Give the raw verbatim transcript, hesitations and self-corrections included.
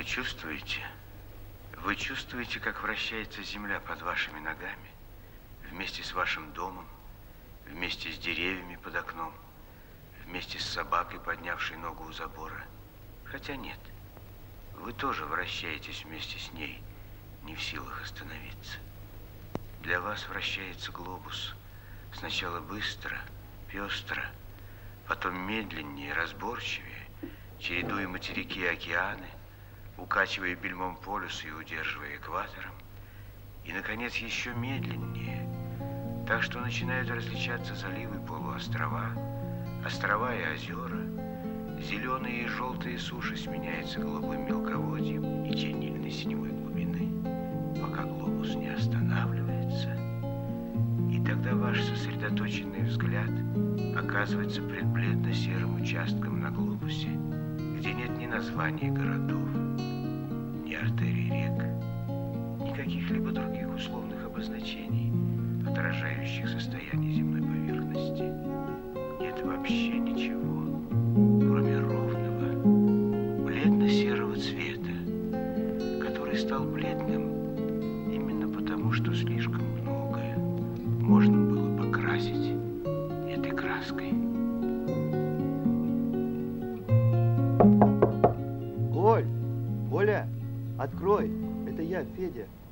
чувствуете? Вы чувствуете, как вращается земля под вашими ногами, вместе с вашим домом, вместе с деревьями под окном, вместе с собакой, поднявшей ногу у забора? Хотя нет, вы тоже вращаетесь вместе с ней, не в силах остановиться. Для вас вращается глобус. Сначала быстро, пестро, потом медленнее, разборчивее, чередуя материки и океаны, укачивая бельмом полюса и удерживая экватором, и, наконец, еще медленнее, так что начинают различаться заливы и полуострова, острова и озера, зеленые и желтые суши сменяются голубым мелководьем и чернильной синевой глубины, пока глобус не останавливается, и тогда ваш сосредоточенный взгляд оказывается пред бледно-серым участком на глобусе, где нет ни названий городов, ни артерий рек, ни каких-либо других условных обозначений, отражающих состояние земной поверхности. Нет вообще ничего, кроме ровного, бледно-серого цвета, который стал бледным именно потому, что слишком многое можно было покрасить этой краской. Оль! Оля! Открой! Это я, Федя.